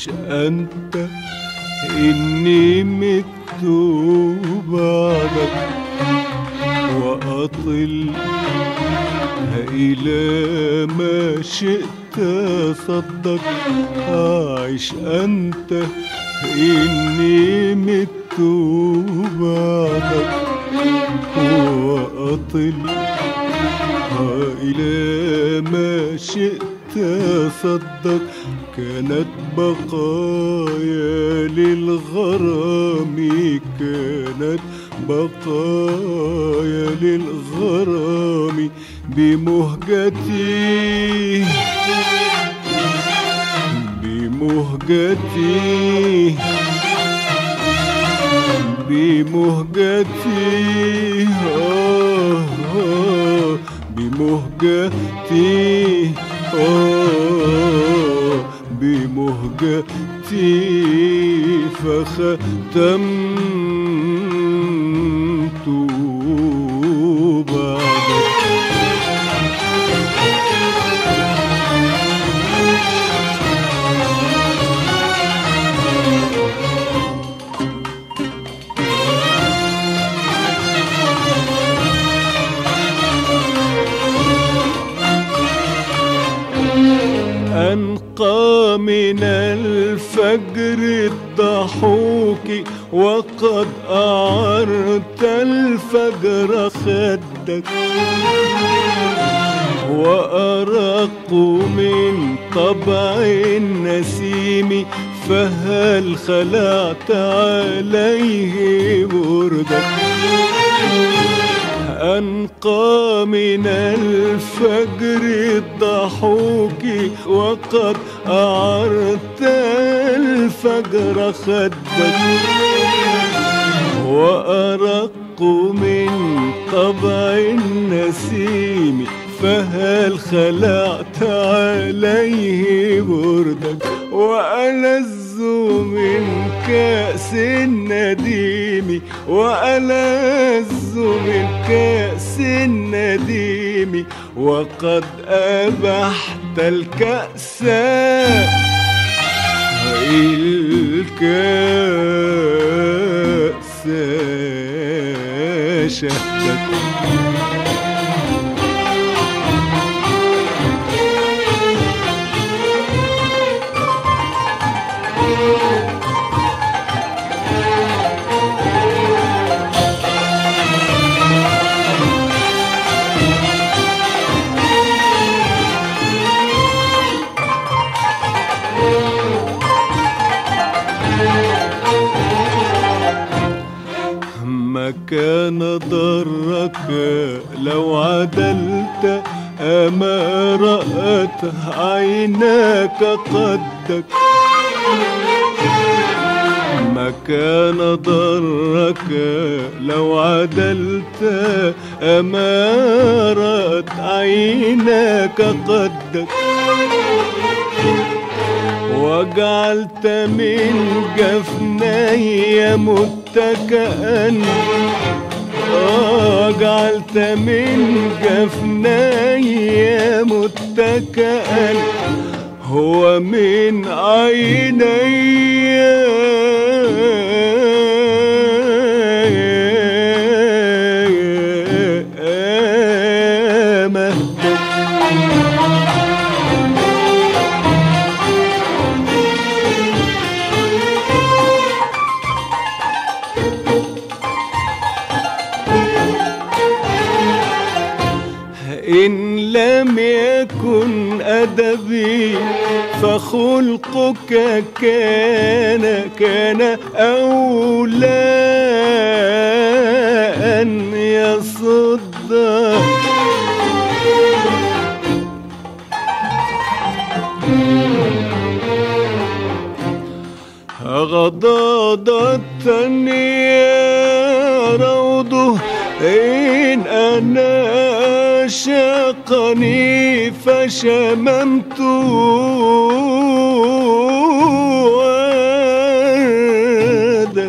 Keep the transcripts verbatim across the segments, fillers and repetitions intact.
عيش أنت إني مت بعدك وأطل إلى ما شئت صدق. عيش أنت إني مت بعدك وأطل إلى ما شئت صدق. كانت بقايا للغرام كانت بقايا للغرام بمهجتي بمهجتي بمهجتي آه آه بمهجتي آه بمهجتي فختمت بعدك. أنقى من الفجر الضحوك وقد أعرت الفجر خدك. وأرق من طبع النسيم فهل خلعت عليه بردك. أنقى من الفجر الضحوك وقد أعرت الفجر خدك. وأرق من طبع النسيم فهل خلعت عليه بردك. وألذ من كأس النديم وألذ من كأس النديم وقد أبحت الكأس الكأس شهدت. ما كان ضرك لو عدلت أما رأت عيناك قدك. ما كان ضرك لو عدلت أما رأت عيناك قدك. وجعلت من جفني متكئا وجعلت من جفني متكئا هو من عيني إن لم يكن أدبي فخلقك كان كان أولى أن يصد. غضاضتني يا روضه إن أنا شاقني فشممت وردك.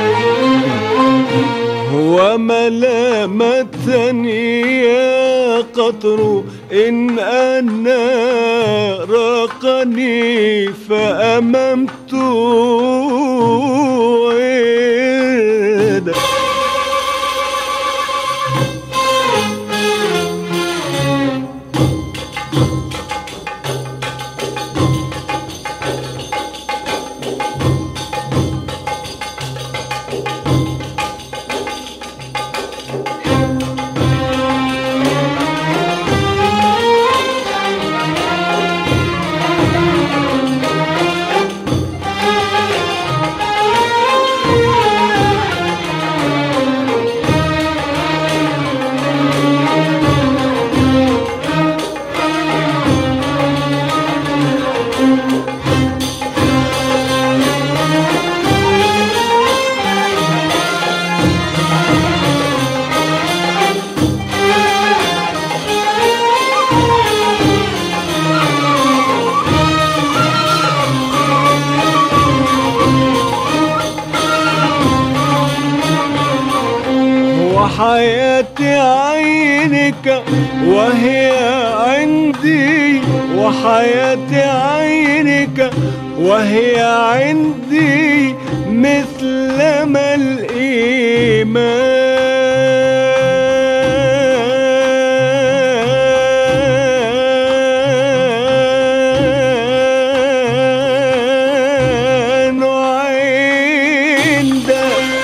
وملامتني يا قطر إن أنا راقني فأممت وردك. وحياتي عينك وهي عندي، وحياتي عينك وهي عندي مثل ما الإيمان عندك.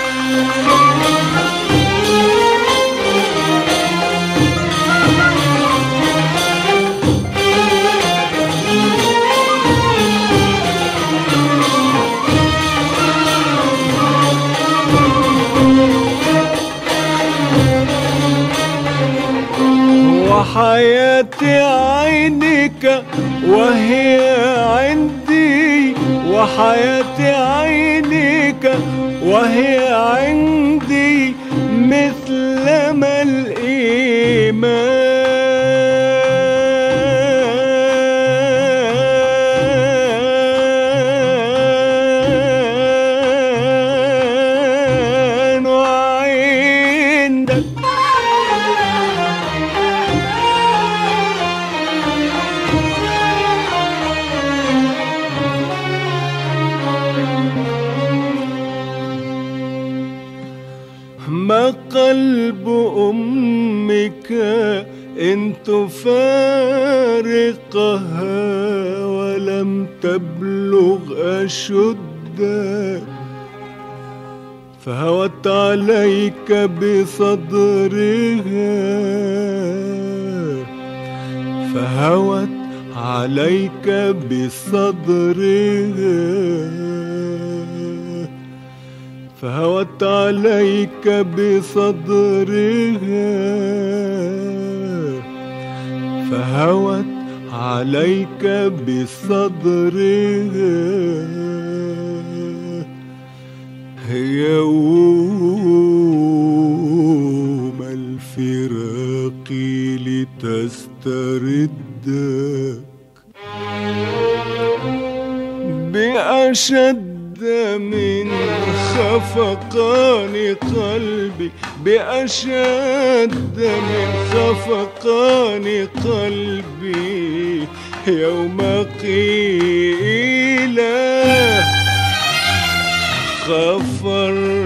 وحياتي عينك وهي عندي، وحياتي عينك وهي عندي مثل ما الإيمان عندك. ما قلب أمك إن تفارقها ولم تبلغ أشدك، فهوت عليك بصدرها، فهوت عليك بصدرها، فهوت عليك بصدرها، فهوت عليك بصدرها. يوم الفراق لتستردك بأشد من خفقان قلبي، بأشد من خفقان قلبي يوم قيل خفر